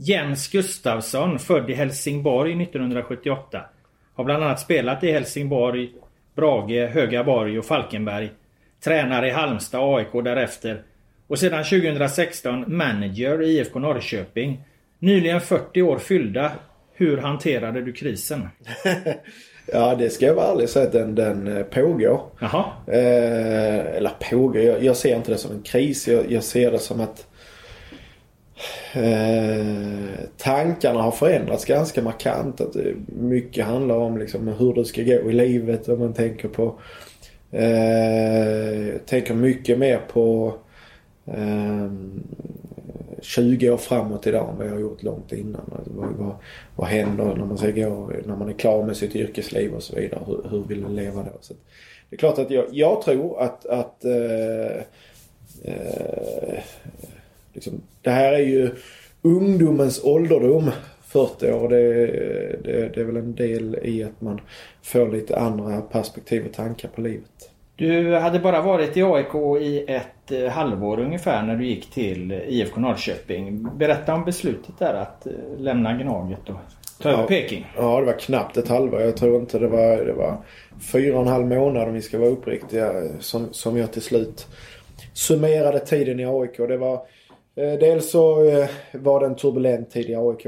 Jens Gustafsson, född i Helsingborg 1978. Har bland annat spelat i Helsingborg, Brage, Högaborg och Falkenberg. Tränare i Halmstad, AIK därefter. Och sedan 2016 manager i IFK Norrköping. Nyligen 40 år fyllda. Hur hanterade du krisen? Ja, det ska jag vara ärlig säga att den pågår. Jaha. Eller pågår, jag ser inte det som en kris. Jag ser det som att tankarna har förändrats ganska markant. Att mycket handlar om liksom hur det ska gå i livet. Om man tänker på tänker mycket mer på 20 år framåt idag än vad jag har gjort långt innan. Alltså, vad händer när man är klar med sitt yrkesliv och så vidare. Hur vill man leva då? Så det är klart att jag tror att liksom, det här är ju ungdomens ålderdom. 40 år, det är väl en del i att man får lite andra perspektiv och tankar på livet. Du hade bara varit i AIK i ett halvår ungefär när du gick till IFK Norrköping. Berätta om beslutet där att lämna Gnaget och ta över Peking. Ja, det var knappt ett halvår. Jag tror inte det var 4,5 månader om vi ska vara uppriktiga som jag till slut summerade tiden i AIK. Det var dels så var det en turbulent tid i AIK.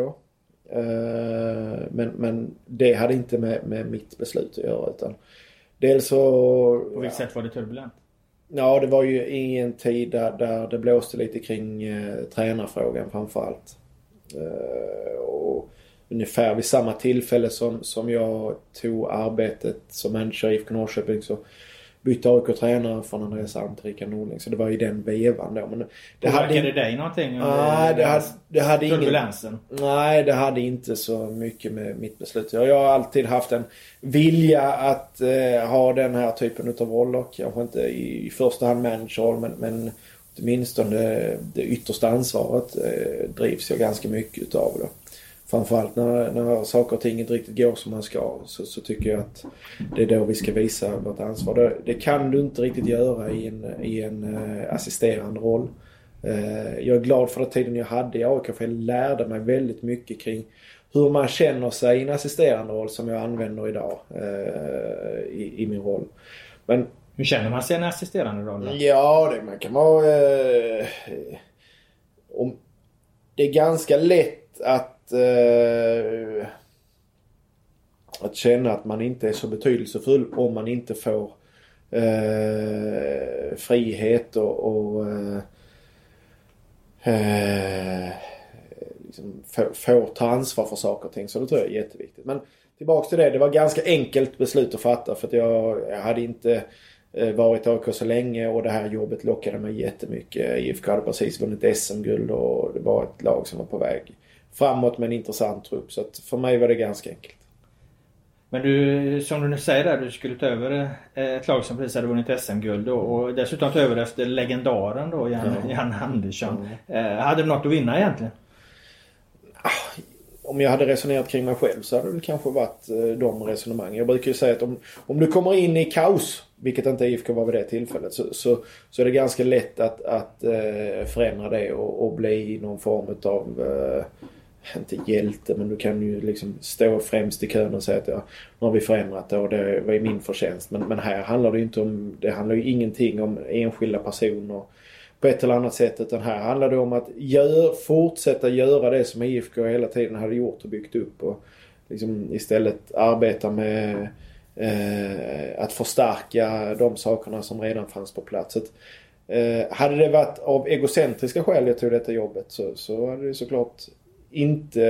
Men det hade inte med mitt beslut att göra utan dels så... På vilket sätt var det turbulent? Ja, det var ju ingen tid där det blåste lite kring tränarfrågan framförallt. Och ungefär vid samma tillfälle som jag tog arbetet som manager i IFK Norrköping så bytte AIK tränare från Andreas Alm till Rickard Norling. Så det var ju den vevan då. Men det hade dig någonting? Nej, det hade turbulensen? Nej, det hade inte så mycket med mitt beslut. Jag har alltid haft en vilja att ha den här typen av roller. Kanske inte i första hand manager, men åtminstone det yttersta ansvaret drivs jag ganska mycket utav då. Framförallt när saker och ting inte riktigt går som man ska så tycker jag att det är då vi ska visa vårt ansvar. Det kan du inte riktigt göra i en assisterande roll. Jag är glad för den tiden jag hade i AIK för jag lärde mig väldigt mycket kring hur man känner sig i en assisterande roll som jag använder idag i min roll. Men hur känner man sig i en assisterande roll då? Ja, man kan vara... det är ganska lätt att känna att man inte är så betydelsefull om man inte får frihet och liksom får ta ansvar för saker och ting. Så det tror jag är jätteviktigt. Men tillbaks till det var ganska enkelt beslut att fatta för att jag hade inte varit AIK så länge och det här jobbet lockade mig jättemycket. IFK hade precis vunnit SM-guld och det var ett lag som var på väg framåt med en intressant trupp. Så att för mig var det ganska enkelt. Men du, som du nu säger där, du skulle ta över ett lag som precis hade vunnit SM-guld och dessutom ta över efter legendaren då, Jan Andersson. Hade du något att vinna egentligen? Om jag hade resonerat kring mig själv så hade det väl kanske varit de resonemangen. Jag brukar ju säga att om du kommer in i kaos, vilket inte IFK var vid det tillfället, så är det ganska lätt att förändra det och bli någon form av inte hjälte, men du kan ju liksom stå främst i kön och säga att nu har vi förändrat det och det var ju min förtjänst. Men här handlar det ju inte om, det handlar ju ingenting om enskilda personer på ett eller annat sätt, utan här handlar det om att fortsätta göra det som IFK hela tiden hade gjort och byggt upp och liksom istället arbeta med att förstärka de sakerna som redan fanns på plats. Så att, hade det varit av egocentriska skäl jag tog detta jobbet så hade det såklart inte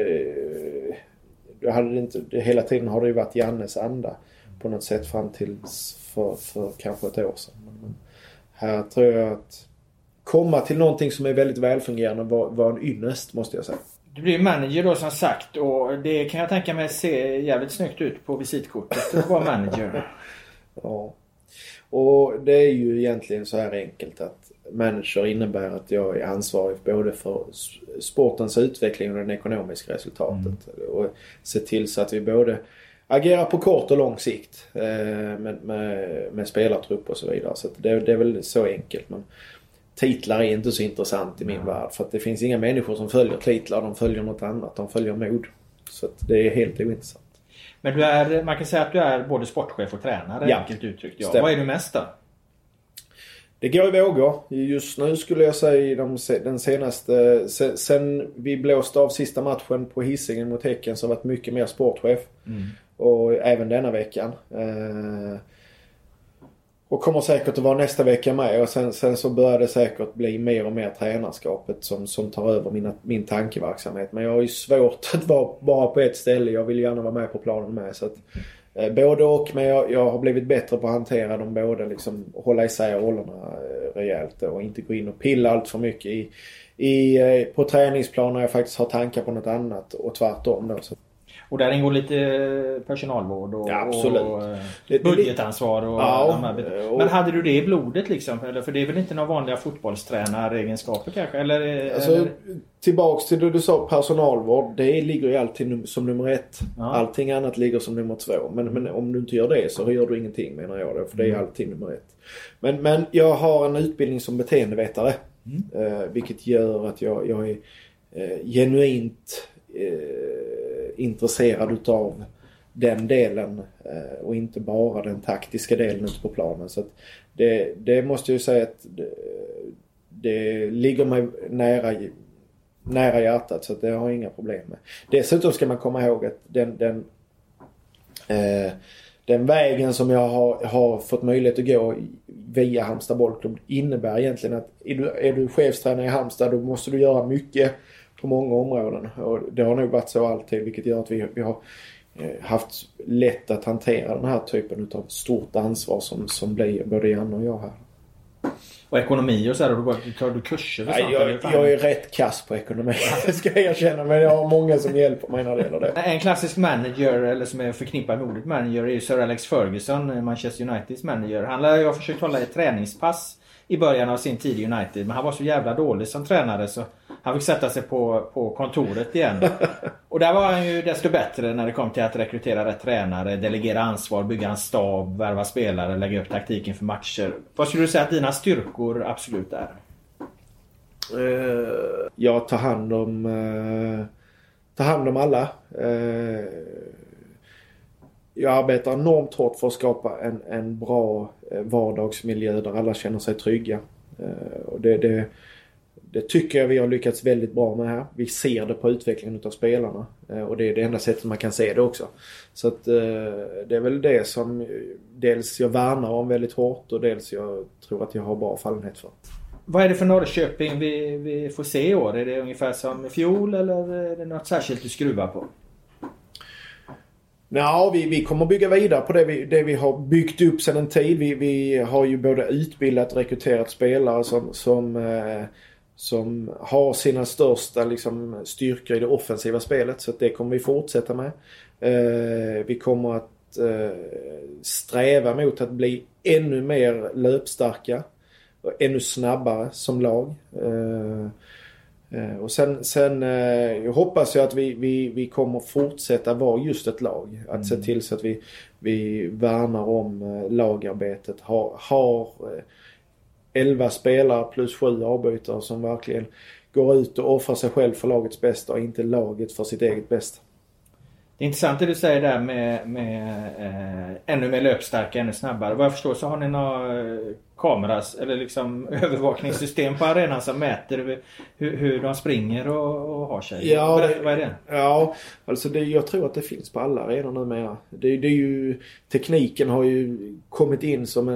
hela tiden har det ju varit Jannes anda på något sätt fram till för kanske ett år sedan. Men här tror jag att komma till någonting som är väldigt välfungerande var en ynnest, måste jag säga. Du blir manager då som sagt och det kan jag tänka mig se jävligt snyggt ut på visitkortet att vara manager. Ja. Och det är ju egentligen så här enkelt att manager innebär att jag är ansvarig både för sportens utveckling och det ekonomiska resultatet. Och se till så att vi både agerar på kort och lång sikt med spelartrupp och så vidare. Så det är väl så enkelt. Men titlar är inte så intressant i min värld. För att det finns inga människor som följer titlar. De följer något annat. De följer mod. Så att det är helt ointressant. Men man kan säga att du är både sportchef och tränare. Ja, enkelt uttryckt. Ja. Vad är du mest då? Det går i vågor. Just nu skulle jag säga den senaste... Sen vi blåste av sista matchen på Hisingen mot Häcken så har jag varit mycket mer sportchef. Och även denna veckan. Och kommer säkert att vara nästa vecka med. Och sen så börjar det säkert bli mer och mer tränarskapet som tar över min tankeverksamhet. Men jag har ju svårt att vara bara på ett ställe. Jag vill gärna vara med på planen med. Så att, både och, men jag har blivit bättre på att hantera dem båda. Liksom, hålla isär rollerna rejält. Och inte gå in och pilla allt för mycket på träningsplaner. Jag faktiskt har tankar på något annat. Och tvärtom då. Så. Och där ingår lite personalvård och, ja, absolut. Och budgetansvar och de här bitarna. Men hade du det i blodet liksom? Eller, för det är väl inte några vanliga fotbollstränaregenskaper kanske? Eller? Tillbaks till det du sa, personalvård. Det ligger ju alltid som nummer 1. Ja. Allting annat ligger som nummer 2. Men om du inte gör det så gör du ingenting, menar jag. För det är alltid nummer 1. Men jag har en utbildning som beteendevetare. Vilket gör att jag är genuint intresserad utav den delen och inte bara den taktiska delen ute på planen. Så att det måste jag ju säga att det ligger mig nära hjärtat, så att det har jag inga problem med. Dessutom ska man komma ihåg att den vägen som jag har fått möjlighet att gå via Halmstad bollklubb innebär egentligen att är du chefstränare i Halmstad, då måste du göra mycket på många områden. Och det har nog varit så alltid, vilket gör att vi har haft lätt att hantera den här typen av stort ansvar som blir både Janne och jag här. Och ekonomi och så här, tar du kurser? Jag är rätt kass på ekonomi, det ska jag erkänna, men jag har många som hjälper mig när det gäller det. En klassisk manager, eller som är förknippad med ordet manager, är ju Sir Alex Ferguson, Manchester Uniteds manager. Han har försökt hålla ett träningspass i början av sin tid i United, men han var så jävla dålig som tränare så han fick sätta sig på kontoret igen. Och där var han ju desto bättre när det kom till att rekrytera rätt tränare, delegera ansvar, bygga en stab, värva spelare, lägga upp taktiken för matcher. Vad skulle du säga att dina styrkor absolut är? Jag tar hand om alla. Jag arbetar enormt hårt för att skapa en bra vardagsmiljö där alla känner sig trygga. Och det tycker jag vi har lyckats väldigt bra med här. Vi ser det på utvecklingen av spelarna. Och det är det enda sättet man kan se det också. Så att det är väl det som dels jag värnar om väldigt hårt och dels jag tror att jag har bra fallenhet för. Vad är det för Norrköping vi får se i år? Är det ungefär som i fjol eller är det något särskilt du skruvar på? Ja, vi kommer bygga vidare på det vi har byggt upp sedan en tid. Vi har ju både utbildat och rekryterat spelare som har sina största liksom, styrkor i det offensiva spelet. Så att det kommer vi fortsätta med. Vi kommer att sträva mot att bli ännu mer löpstarka och ännu snabbare som lag. Och sen jag hoppas jag att vi kommer fortsätta vara just ett lag. Att se till så att vi värnar om lagarbetet. Har 11 spelare plus 7 avbytare som verkligen går ut och offrar sig själv för lagets bästa och inte laget för sitt eget bästa. Det är intressant det du säger där med ännu mer löpstarka, ännu snabbare. Vad jag förstår så har ni några kameras eller liksom övervakningssystem på arenan som mäter hur de springer och har sig. Ja, vad är det? Ja, alltså jag tror att det finns på alla arenor numera. Det är ju, tekniken har ju kommit in som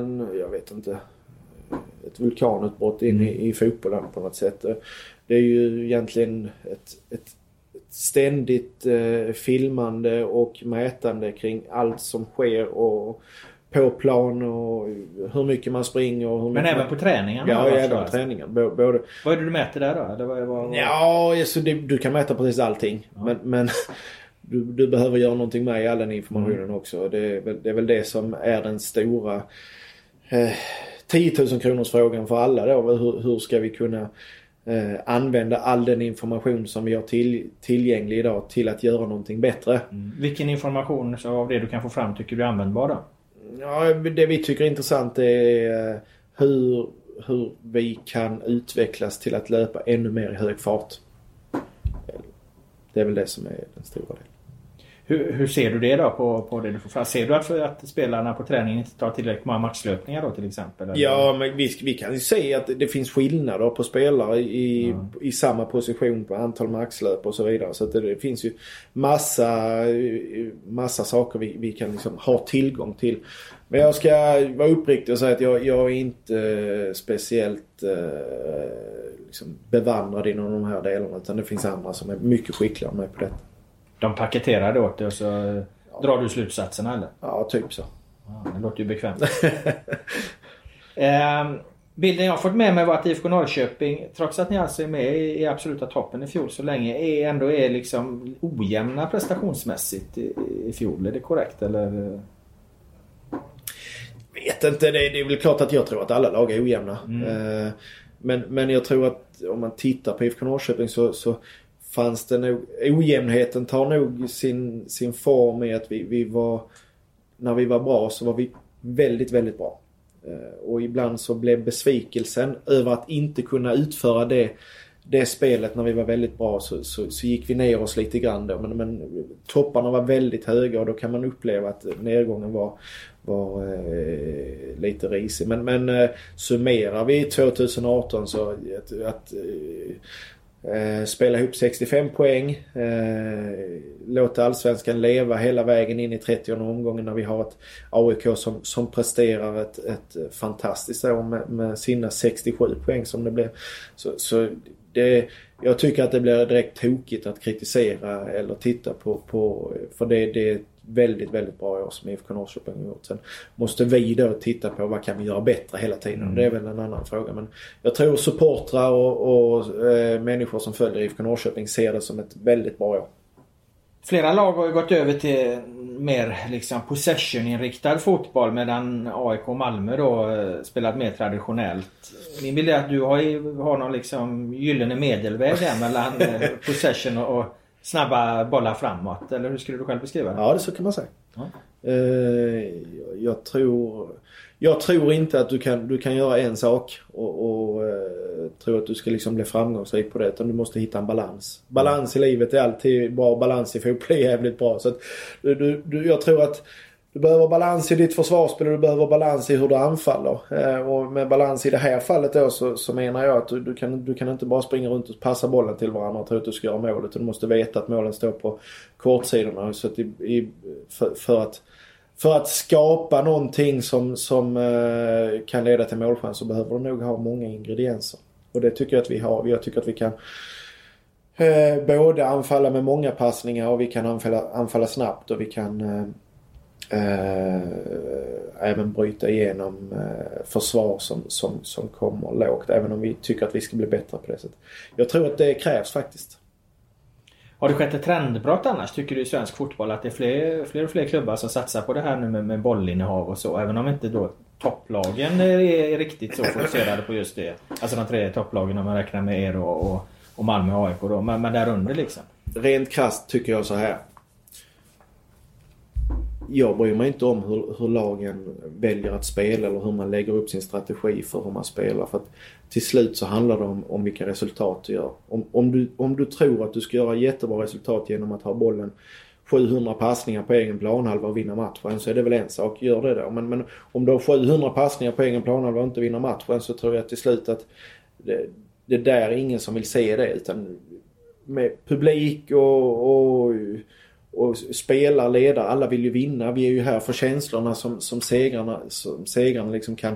ett vulkanutbrott in i fotbollen på något sätt. Det är ju egentligen ett ständigt filmande och mätande kring allt som sker och på plan och hur mycket man springer. Och men även på träningen? Ja, även på träningen. Både... Vad är det du mäter där då? Eller Ja, alltså du kan mäta precis allting. Ja. Men du behöver göra någonting med i all den informationen också. Det är väl det som är den stora 10 000 kronors frågan för alla då. Hur ska vi kunna använda all den information som vi har tillgänglig idag till att göra någonting bättre. Vilken information av det du kan få fram tycker du är användbar då? Ja, det vi tycker är intressant är hur vi kan utvecklas till att löpa ännu mer i hög fart. Det är väl det som är den stora delen. Hur ser du det då på det du får fram? Ser du att spelarna på träningen inte tar tillräckligt många matchlöpningar då till exempel? Eller? Ja, men vi kan ju se att det finns skillnader på spelare i samma position på antal maxlöp och så vidare. Så att det finns ju massa saker vi kan liksom ha tillgång till. Men jag ska vara uppriktig och säga att jag är inte speciellt liksom bevandrad inom de här delarna, utan det finns andra som är mycket skickligare med på detta. De paketerar det åt dig och så drar du slutsatserna eller? Ja, typ så. Ja, det låter ju bekvämt. Bilden jag har fått med mig var att IFK Norrköping, trots att ni alltså är med i absoluta toppen i fjol så länge, ändå är liksom ojämna prestationsmässigt i fjol. Är det korrekt eller? Vet inte, det är väl klart att jag tror att alla lag är ojämna. Men jag tror att om man tittar på IFK Norrköping så fanns det nog, ojämnheten tar nog sin form i att vi var, när vi var bra så var vi väldigt, väldigt bra. Och ibland så blev besvikelsen över att inte kunna utföra det spelet när vi var väldigt bra så gick vi ner oss lite grann då. Men topparna var väldigt höga och då kan man uppleva att nedgången var lite risig. Men summerar vi 2018 så att spela ihop 65 poäng, låta allsvenskan leva hela vägen in i 30:e omgången när vi har ett AIK som presterar ett fantastiskt år med sina 67 poäng som det blev. Så jag tycker att det blir direkt tokigt att kritisera eller titta på för det är ett väldigt, väldigt bra år som IFK Norrköping har gjort. Sen måste vi då titta på vad kan vi göra bättre hela tiden. Det är väl en annan fråga. Men jag tror supportrar och människor som följer IFK Norrköping ser det som ett väldigt bra år. Flera lag har ju gått över till mer liksom possession-inriktad fotboll medan AIK och Malmö då spelat mer traditionellt. Min bild är att du har någon liksom gyllene medelväg där mellan possession och snabba bollar framåt. Eller hur skulle du själv beskriva det? Ja, det så kan man säga. Ja. Jag tror inte att du kan göra en sak och tror att du ska liksom bli framgångsrik på det, utan du måste hitta en balans. Balans i livet är alltid bra, balans i fotboll är jävligt bra. Så att jag tror att du behöver balans i ditt försvarsspel och du behöver balans i hur du anfaller. Och med balans i det här fallet då så menar jag att du kan inte bara springa runt och passa bollen till varandra och tro att du ska göra målet. Du måste veta att målen står på kortsidorna. Så att för att skapa någonting som kan leda till målchans så behöver du nog ha många ingredienser. Och det tycker jag att vi har. Jag tycker att vi kan både anfalla med många passningar och vi kan anfalla snabbt och vi kan även bryta igenom försvar som kommer lågt, även om vi tycker att vi ska bli bättre på det sättet. Jag tror att det krävs faktiskt. Har det skett ett trendbrott annars, tycker du, i svensk fotboll, att det är fler och fler klubbar som satsar på det här nu med bollinnehav och så, även om inte då topplagen är riktigt så fokuserade på just det, alltså de 3 topplagen om man räknar med er och Malmö och AIK då, men där under liksom? Rent krasst tycker jag så här. Jag bryr mig inte om hur lagen väljer att spela eller hur man lägger upp sin strategi för hur man spelar. För att till slut så handlar det om vilka resultat du gör. Om du tror att du ska göra jättebra resultat genom att ha bollen 700 passningar på egen planhalva och vinna matchen, så är det väl en sak. Gör det då. Men om du har 700 passningar på egen planhalva och inte vinner matchen, så tror jag till slut att det där är ingen som vill se det. Utan med publik och spelar, ledare, alla vill ju vinna. Vi är ju här för känslorna som segrarna liksom kan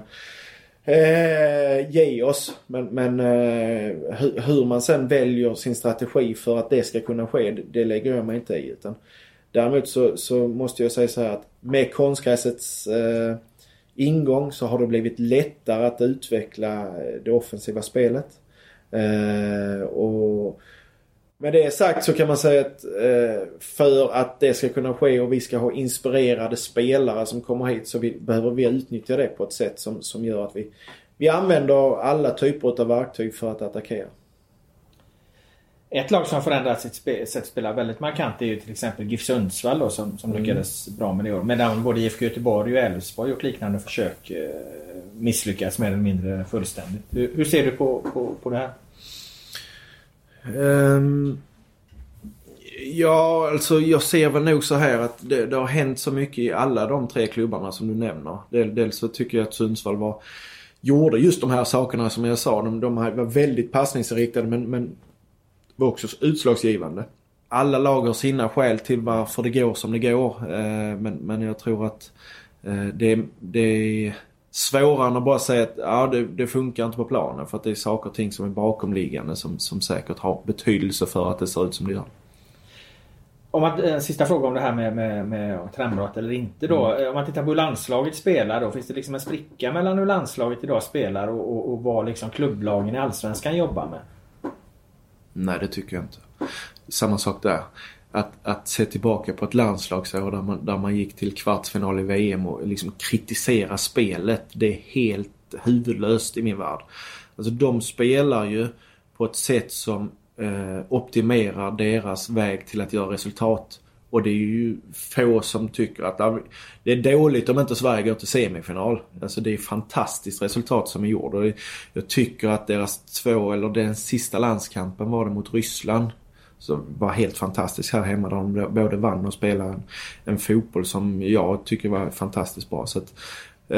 ge oss. Men hur man sen väljer sin strategi för att det ska kunna ske, det lägger jag mig inte i. Utan däremot så måste jag säga så här att med konstgräsets ingång så har det blivit lättare att utveckla det offensiva spelet. Och med det sagt så kan man säga att för att det ska kunna ske och vi ska ha inspirerade spelare som kommer hit, så behöver vi utnyttja det på ett sätt som gör att vi använder alla typer av verktyg för att attackera. Ett lag som har förändrat sitt sätt att spela väldigt markant är ju till exempel GIF Sundsvall då, som lyckades bra med det år. Medan både IFK Göteborg och Elfsborg gjort liknande försök. misslyckats mer eller mindre fullständigt. Hur ser du på det här? Ja, alltså jag ser väl nog så här att det har hänt så mycket i alla de 3 klubbarna som du nämner. Dels så tycker jag att Sundsvall gjorde just de här sakerna som jag sa. De var väldigt passningsinriktade men var också utslagsgivande. Alla lag har sina skäl till varför det går som det går. Men jag tror att det är svårare än att bara säga att det funkar inte på planen. För att det är saker och ting som är bakomliggande som säkert har betydelse för att det ser ut som det gör. En sista fråga om det här med trendbrott eller inte då. Om man tittar på hur landslaget spelar då, finns det liksom en spricka mellan hur landslaget idag spelar och vad liksom klubblagen i Allsvenskan jobbar med? Nej, det tycker jag inte. Samma sak där. Att se tillbaka på ett landslagsår där man gick till kvartsfinal i VM och liksom kritisera spelet, det är helt huvudlöst i min värld. Alltså de spelar ju på ett sätt som optimerar deras väg till att göra resultat. Och det är ju få som tycker att det är dåligt om inte Sverige går till semifinal. Alltså det är fantastiskt resultat som är gjort. Och jag tycker att den sista landskampen var det mot Ryssland. Så var helt fantastiskt här hemma. Där de både vann och spelade en fotboll som jag tycker var fantastiskt bra. Så att,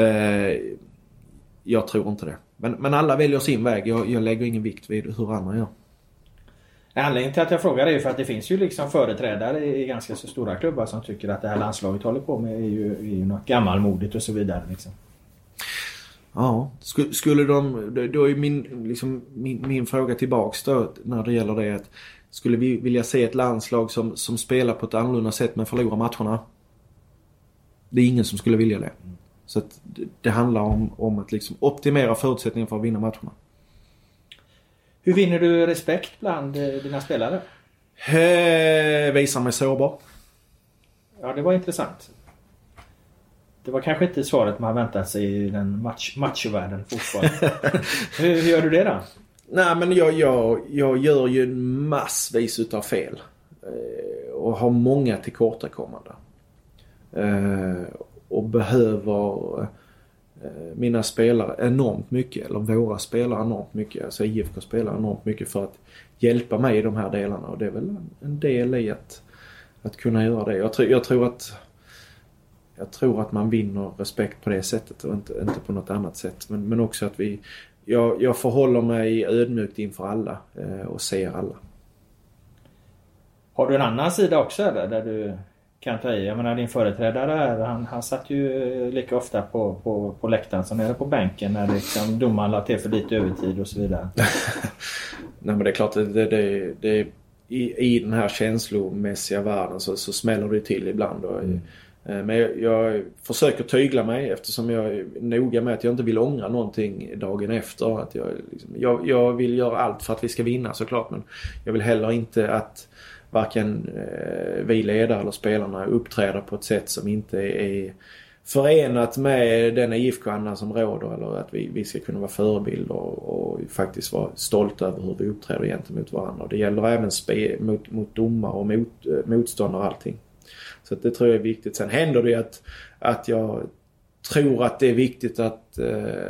jag tror inte det. Men alla väljer sin väg. Jag lägger ingen vikt vid hur andra gör. Anledningen till att jag frågar är ju för att det finns ju liksom företrädare i ganska så stora klubbar som tycker att det här landslaget håller på med är ju något gammalmodigt och så vidare liksom. Ja, skulle då är min fråga tillbaks då när det gäller det att skulle vi vilja se ett landslag som spelar på ett annorlunda sätt men förlorar matcherna? Det är ingen som skulle vilja det. Så att det handlar om att liksom optimera förutsättningarna för att vinna matcherna. Hur vinner du respekt bland dina spelare? Visar mig sårbar. Ja, det var intressant. Det var kanske inte svaret man väntat sig i den matchovärlden fortfarande. Hur gör du det då? Nej, men jag gör ju massvis utav fel. Och har många tillkortakommande. Och behöver mina spelare enormt mycket, eller våra spelare enormt mycket, alltså IFK spelar enormt mycket för att hjälpa mig i de här delarna, och det är väl en del i att kunna göra det. Jag tror att man vinner respekt på det sättet och inte på något annat sätt, men också att jag förhåller mig ödmjukt inför alla och ser alla. Har du en annan sida också där du kan ta i? Jag menar, din företrädare här, han satt ju lika ofta på läktaren som nere på bänken när liksom domaren la till för lite övertid och så vidare. Nej, men det är klart det i den här känslomässiga världen så smäller det till ibland. Men jag försöker tygla mig eftersom jag är noga med att jag inte vill ångra någonting dagen efter. Att jag vill göra allt för att vi ska vinna såklart, men jag vill heller inte att varken vi ledare eller spelarna uppträder på ett sätt som inte är förenat med den IFK-andan som råder, eller att vi ska kunna vara förebilder och faktiskt vara stolta över hur vi uppträder gentemot varandra. Det gäller även mot domare och motståndare och allting. Så det tror jag är viktigt. Sen händer det att jag tror att det är viktigt att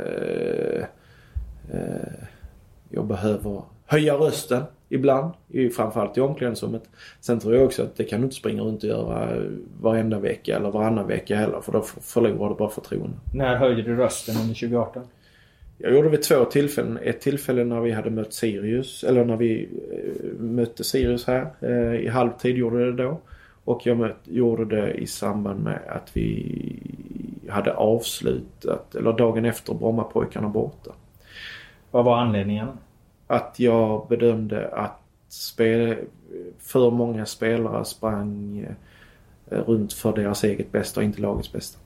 jag behöver höja rösten ibland, framförallt i omklädningsrummet. Sen tror jag också att det kan du inte springa runt och göra varenda vecka eller varannan vecka heller, för då förlorar du bara förtroende. När höjde du rösten under 2018? Jag gjorde vid 2 tillfällen. Ett tillfälle när vi hade mött Sirius, eller när vi mötte Sirius här i halvtid gjorde det då. Och jag gjorde det i samband med att vi hade avslutat, eller dagen efter Brommapojkarna borta. Vad var anledningen? Att jag bedömde att för många spelare sprang runt för deras eget bästa och inte lagets bästa.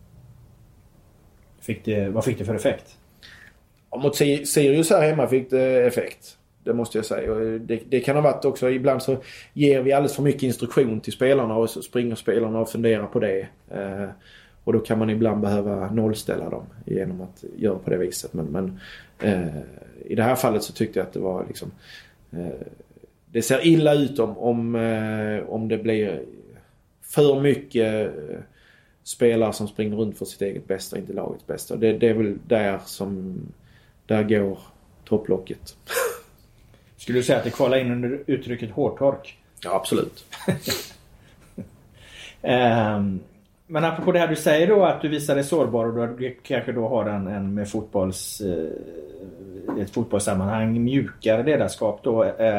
Vad fick det för effekt? Mot Sirius här hemma fick det effekt. Det måste jag säga. Och det kan ha varit också, ibland så ger vi alldeles för mycket instruktion till spelarna och så springer spelarna och funderar på det. Och då kan man ibland behöva nollställa dem genom att göra på det viset. Men i det här fallet så tyckte jag att det var liksom... det ser illa ut om det blir för mycket spelare som springer runt för sitt eget bästa, inte lagets bästa. Det är väl där går topplocket. Skulle du säga att det kvalar in under uttrycket hårtork? Ja, absolut. Men apropå det här du säger då, att du visar dig sårbar och du kanske då har en med ett fotbollssammanhang mjukare ledarskap då.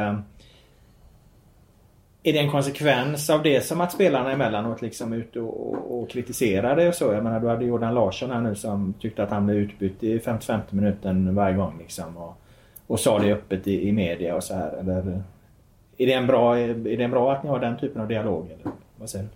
Är det en konsekvens av det som att spelarna emellanåt liksom ut och kritiserar det och så? Jag menar, du hade Jordan Larsson här nu som tyckte att han blev utbytt i 55 minuten varje gång liksom och sa det öppet i media och så här. Eller är det bra att ni har den typen av dialog, eller vad säger du?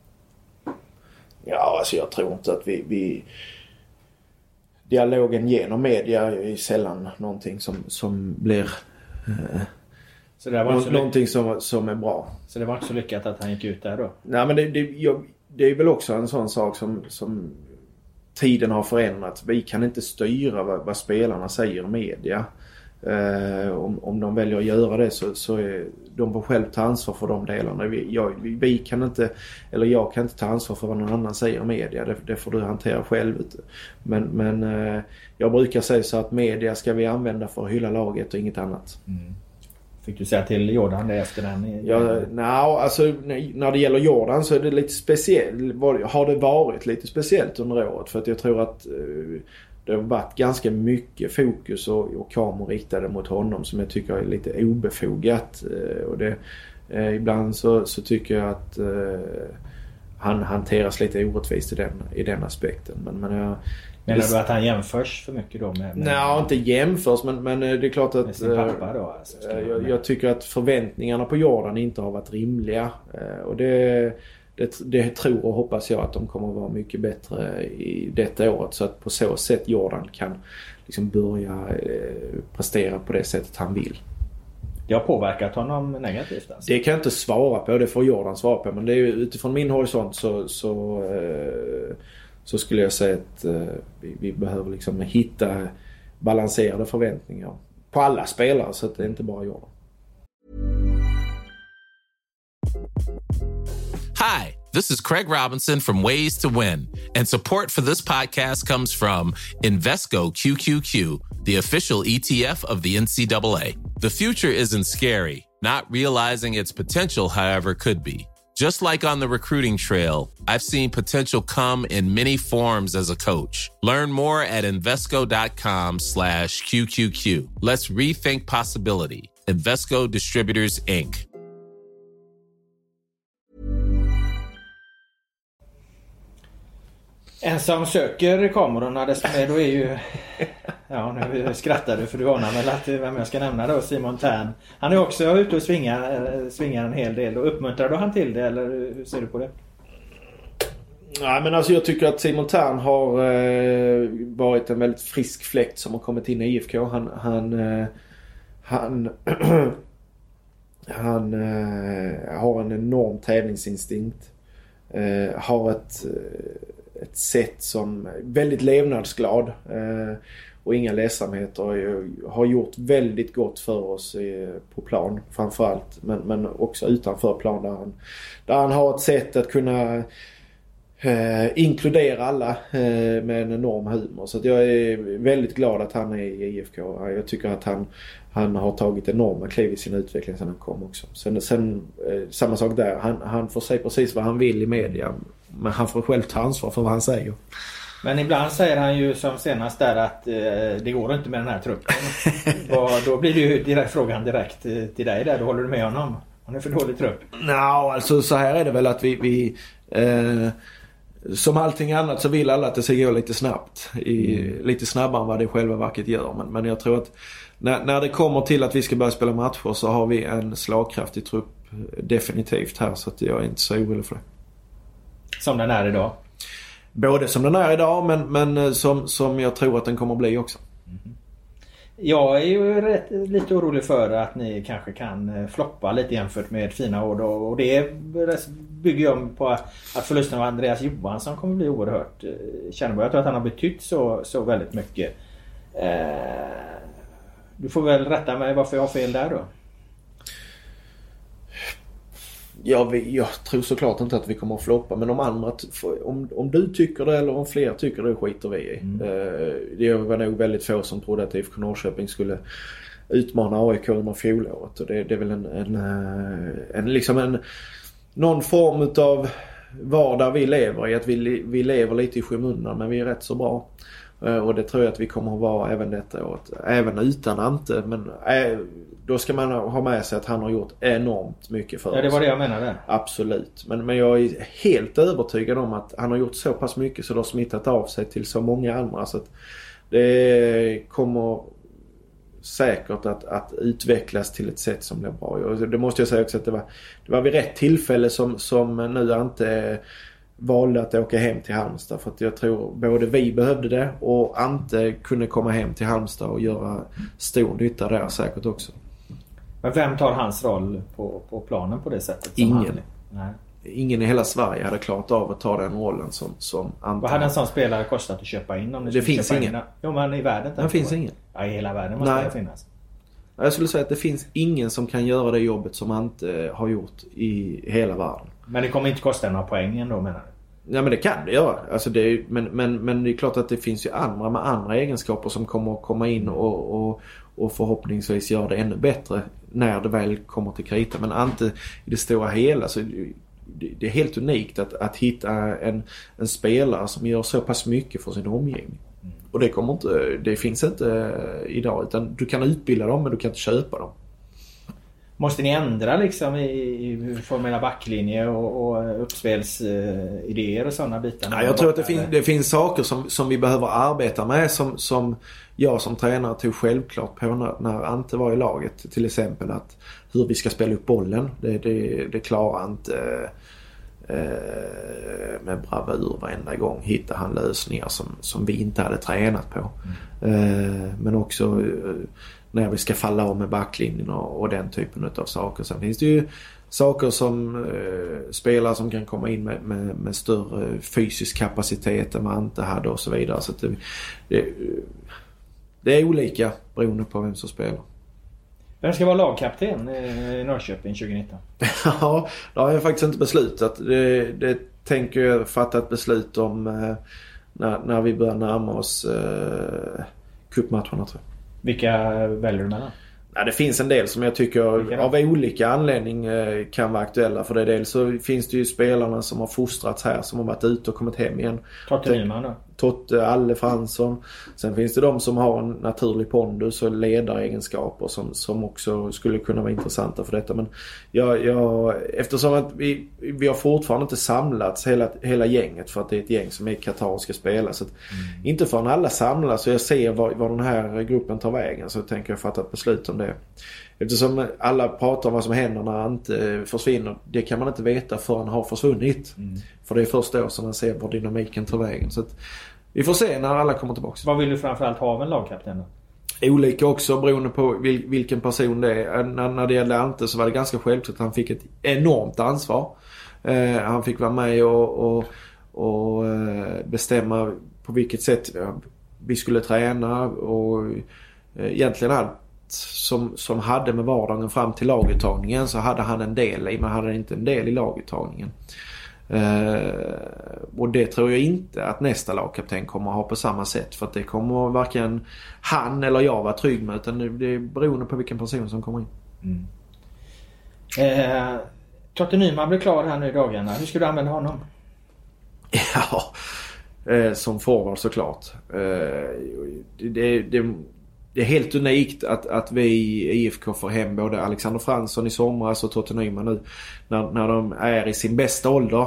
Ja, alltså jag tror inte att vi dialogen genom media är sällan någonting som blir så det var någonting som är bra. Så det var inte så lyckat att han gick ut där då? Nej, men det är väl också en sån sak som tiden har förändrat. Vi kan inte styra vad spelarna säger i media. Om de väljer att göra det så är de får själv ta ansvar för de delarna. Vi kan inte, eller jag kan inte ta ansvar för vad någon annan säger i media. Det får du hantera själv. Men jag brukar säga så att media ska vi använda för att hylla laget och inget annat. Fick du säga till Jordan det efter den? När det gäller Jordan så är det lite speciellt. Har det varit lite speciellt under året, för att jag tror att det har varit ganska mycket fokus och kameror riktade mot honom som jag tycker är lite obefogat. Och det, ibland så tycker jag att han hanteras lite orättvist i den aspekten. Menar du att han jämförs för mycket då? Nej, inte jämförs, men det är klart att med sin pappa då, alltså, jag tycker att förväntningarna på Jordan inte har varit rimliga. Och det tror och hoppas jag att de kommer att vara mycket bättre i detta året, så att på så sätt Jordan kan liksom börja prestera på det sättet han vill. Det har påverkat honom negativt alltså? Det kan jag inte svara på, det får Jordan svara på, men det är ju, utifrån min horisont så skulle jag säga att vi behöver liksom hitta balanserade förväntningar på alla spelare, så att det är inte bara Jordan. Hi, this is Craig Robinson from Ways to Win, and support for this podcast comes from Invesco QQQ, the official ETF of the NCAA. The future isn't scary. Not realizing its potential, however, could be. Just like on the recruiting trail, I've seen potential come in many forms as a coach. Learn more at Invesco.com/QQQ. Let's rethink possibility. Invesco Distributors, Inc. En som söker kamerorna desto mer då är ju... Ja, nu skrattar du för du anar väl att vem jag ska nämna då, Simon Tern. Han är också ute och svingar en hel del. Och uppmuntrar du han till det, eller hur ser du på det? Nej, men alltså jag tycker att Simon Tern har varit en väldigt frisk fläkt som har kommit in i IFK. Han har en enorm tävlingsinstinkt. Har ett sätt som är väldigt levnadsglad och inga ledsamheter, har gjort väldigt gott för oss på plan framförallt, men också utanför plan där han har ett sätt att kunna inkludera alla med en enorm humor. Så att jag är väldigt glad att han är i IFK. Jag tycker att han har tagit enorma kliv i sin utveckling sedan han kom också. Sen samma sak där. Han får säga precis vad han vill i media, men han får själv ta ansvar för vad han säger. Men ibland säger han ju som senast där att det går inte med den här truppen. Då blir det ju frågan direkt till dig där. Då håller du med honom? Han är för dålig trupp. Alltså så här är det väl att vi som allting annat så vill alla att det ska gå lite snabbt. Lite snabbare än vad det själva verket gör. Men jag tror att när det kommer till att vi ska börja spela matcher så har vi en slagkraftig trupp definitivt här. Så att jag är inte så orolig för det. Som den är idag? Både som den är idag, men som jag tror att den kommer att bli också. Jag är ju lite orolig för att ni kanske kan floppa lite jämfört med fina år då, och det bygger jag på att förlusten av Andreas Johansson kommer att bli oerhört kännbar. Jag tror att han har betytt så väldigt mycket. Du får väl rätta mig varför jag har fel där då. Jag tror såklart inte att vi kommer att floppa, men om du tycker det eller om fler tycker det, skiter vi i. Det var nog väldigt få som trodde att IFK Norrköping skulle utmana AIK under fjolåret, och det är väl någon form av vardag vi lever i, att vi lever lite i skymundan, men vi är rätt så bra. Och det tror jag att vi kommer att vara även detta året. Även utan Ante. Men då ska man ha med sig att han har gjort enormt mycket för oss. Ja, det var det jag menade. Absolut. Men jag är helt övertygad om att han har gjort så pass mycket så det har smittat av sig till så många andra. Så att det kommer säkert att utvecklas till ett sätt som blir bra. Och det måste jag säga också att det var vid rätt tillfälle som nu Ante valde att åka hem till Halmstad, för att jag tror både vi behövde det och Ante kunde komma hem till Halmstad och göra stor nytta där säkert också. Men vem tar hans roll på planen på det sättet? Ingen. Ingen i hela Sverige hade klarat av att ta den rollen som Ante. Vad hade en sån spelare kostat att köpa in? Om det finns ingen. Jo, men i världen. Det finns ingen. Ja, i hela världen måste det finnas. Jag skulle säga att det finns ingen som kan göra det jobbet som Ante har gjort i hela världen. Men det kommer inte kosta några poäng ändå, menar du? Ja, men det kan det göra. Alltså men det är klart att det finns ju andra med andra egenskaper som kommer att komma in och förhoppningsvis göra det ännu bättre när det väl kommer till krita. Men Ante i det stora hela, så det är helt unikt att hitta en spelare som gör så pass mycket för sin omgivning. Och det finns inte idag, utan du kan utbilda dem men du kan inte köpa dem. Måste ni ändra liksom i formella backlinje och uppspelsidéer och sådana bitar? Ja, jag tror att det finns saker som vi behöver arbeta med som jag som tränare tog självklart på när Ante var i laget. Till exempel att hur vi ska spela upp bollen. Det klarar inte med bravur varenda gång. Hittar han lösningar som vi inte hade tränat på. Men också när vi ska falla av med backlinjen och den typen av saker. Sen finns det ju saker som spelare som kan komma in med större fysisk kapacitet än man inte hade och så vidare. Så att det är olika beroende på vem som spelar. Vem ska vara lagkapten i Norrköping 2019? Ja, det har jag faktiskt inte beslutat. Det tänker jag fatta ett beslut om när vi börjar närma oss cupmatcherna, tror jag. Vilka väljer du mellan? Ja, det finns en del som jag tycker av olika anledning kan vara aktuella. För det dels så finns det ju spelarna som har fostrats här, som har varit ute och kommit hem igen. Totte Nyman då? Totte, Alle Fransson. Sen finns det de som har en naturlig pondus och ledaregenskaper som också skulle kunna vara intressanta för detta. Men eftersom att vi har fortfarande inte samlats hela gänget, för att det är ett gäng som är i Qatar och ska spela. Så att inte förrän alla samlas och jag ser var den här gruppen tar vägen, så tänker jag fatta ett beslut om det. Eftersom alla pratar om vad som händer när han inte försvinner, det kan man inte veta förrän han har försvunnit. För det är först då som man ser var dynamiken tar vägen. Så att vi får se när alla kommer tillbaka. Vad vill du framförallt ha av en lagkapten då? Olika också beroende på vilken person det är. När det gällde Ante så var det ganska självklart att han fick ett enormt ansvar. Han fick vara med och bestämma på vilket sätt vi skulle träna och egentligen allt som hade med vardagen fram till laguttagningen, så hade han en del i, men hade inte en del i laguttagningen. Och det tror jag inte att nästa lagkapten kommer att ha på samma sätt, för att det kommer varken han eller jag vara trygg med, utan det är beroende på vilken person som kommer in. Totte Nyman blir klar här nu i dagarna. Hur ska du använda honom? Ja, som forward såklart. Det är helt unikt att vi i IFK får hem både Alexander Fransson i somras och Totte Nyman nu när de är i sin bästa ålder.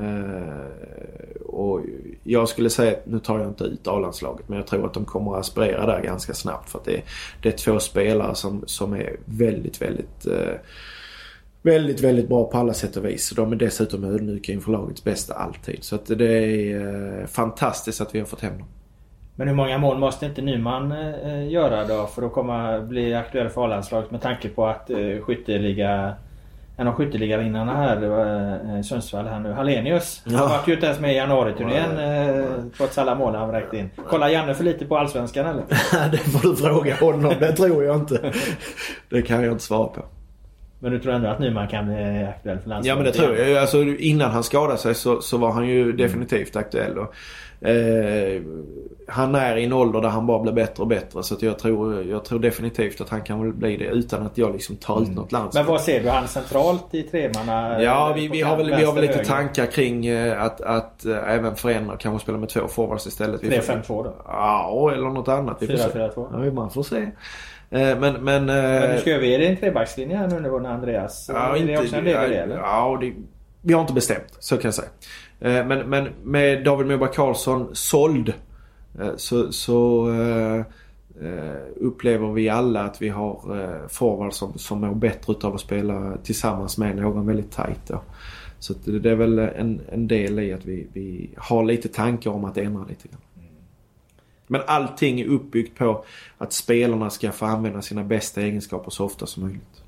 Och jag skulle säga att nu tar jag inte ut A-landslaget, men jag tror att de kommer att aspirera där ganska snabbt, för att det är två spelare som är väldigt, väldigt väldigt, väldigt bra på alla sätt och vis. De är dessutom ödmjuka inför lagets bästa alltid. Så att det är fantastiskt att vi har fått hem dem. Men hur många mål måste inte Nyman göra då för att bli aktuell för A-landslaget, med tanke på att en av skytteligavinnarna här, Sundsvall här nu, Hallenius, har varit ju inte ens med i januari-turnén trots alla mål han räckt in. Kollar Janne för lite på Allsvenskan eller? Det får du fråga honom, det tror jag inte. Det kan jag inte svara på. Men du tror ändå att Nyman kan bli aktuell för landslaget? Ja, men det tror jag. Alltså, innan han skadade sig så var han ju definitivt aktuell. Och, han är i en ålder där han bara blir bättre och bättre. Så att jag tror definitivt att han kan bli det utan att jag liksom tar ut något landslag. Men vad ser du han centralt i tremanna? Ja, vi har väl lite tankar kring att även förändra, kanske spela med 2 forwards istället. 3-5-2 då? Ja, eller något annat. 4-4-2? Ja, man får se. Men du ska över i en trebackslinje här nu när Andreas. Ja, är det också en del av det, eller? Ja, vi har inte bestämt, så kan jag säga. Men med David Moberg Karlsson såld så upplever vi alla att vi har forwards som mår bättre utav att spela tillsammans med någon väldigt tajt då. Så det är väl en del i att vi har lite tankar om att ändra lite grann. Men allting är uppbyggt på att spelarna ska få använda sina bästa egenskaper så ofta som möjligt.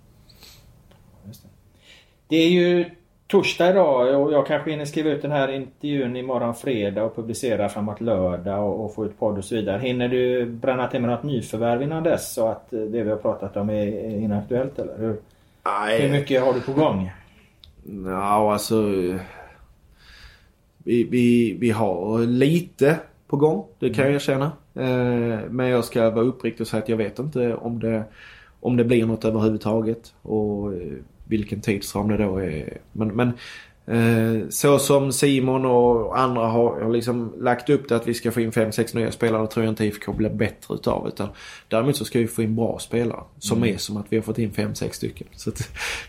Det är ju torsdag idag och jag kanske hinner skriva ut den här intervjun imorgon fredag och publicera framåt lördag och få ut podd och så vidare. Hinner du bränna till med något nyförvärv innan dess så att det vi har pratat om är inaktuellt, eller hur mycket har du på gång? Ja, alltså vi har lite på gång, det kan jag erkänna. Men jag ska vara uppriktig och säga att jag vet inte om det blir något överhuvudtaget och vilken tidsram det då är. Men så som Simon och andra har liksom lagt upp det att vi ska få in 5-6 nya spelare, tror jag inte IFK blir bättre utav, utan däremot så ska vi få in bra spelare som är som att vi har fått in 5-6 stycken. Så att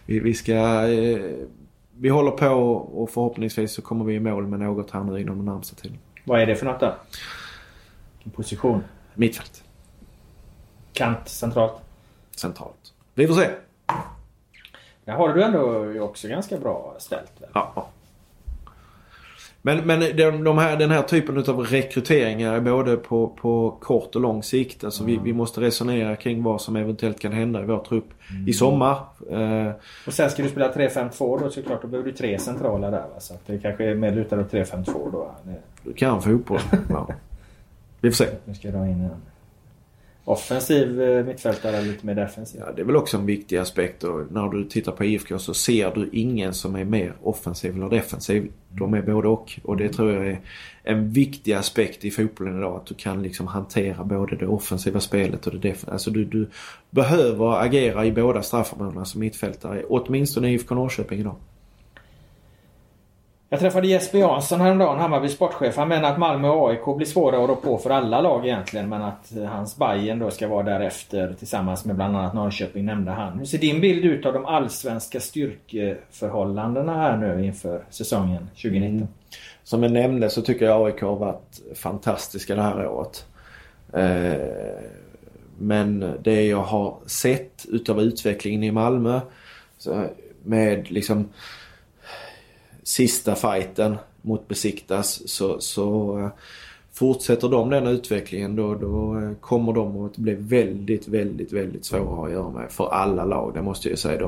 vi håller på och förhoppningsvis så kommer vi i mål med något här nu inom den närmaste tiden. Vad är det för något då? En position? Mittfält. Kant, centralt? Centralt. Vi får se. Där har du ändå också ganska bra ställt. Väl? Ja. Men den här typen av rekryteringar är både på kort och lång sikt. Alltså vi måste resonera kring vad som eventuellt kan hända i vår trupp i sommar. Och sen ska du spela 3-5-2 då, såklart. Då behöver du 3 centrala där. Va? Så att det kanske är mer lutad åt 3-5-2 då. Du kan fotboll. Ja. Vi får se. Nu ska jag dra in en offensiv mittfältare eller lite mer defensiv. Ja, det är väl också en viktig aspekt. Och när du tittar på IFK så ser du ingen som är mer offensiv eller defensiv. De är både och det tror jag är en viktig aspekt i fotbollen idag. Att du kan liksom hantera både det offensiva spelet och det defensiva. Alltså du behöver agera i båda straffområdena som mittfältare. Åtminstone i IFK Norrköping idag. Jag träffade Jesper Jansson häromdagen, Hammarby sportchef. Han menar att Malmö och AIK blir svåra att rå på för alla lag egentligen. Men att hans Bayern då ska vara därefter tillsammans med bland annat Norrköping, nämnde han. Hur ser din bild ut av de allsvenska styrkeförhållandena här nu inför säsongen 2019? Som jag nämnde så tycker jag AIK har varit fantastiska det här året. Men det jag har sett utav utvecklingen i Malmö så med liksom sista fighten mot Besiktas så fortsätter de den utvecklingen då kommer de att bli väldigt, väldigt, väldigt svåra att göra med för alla lag. Det måste jag säga.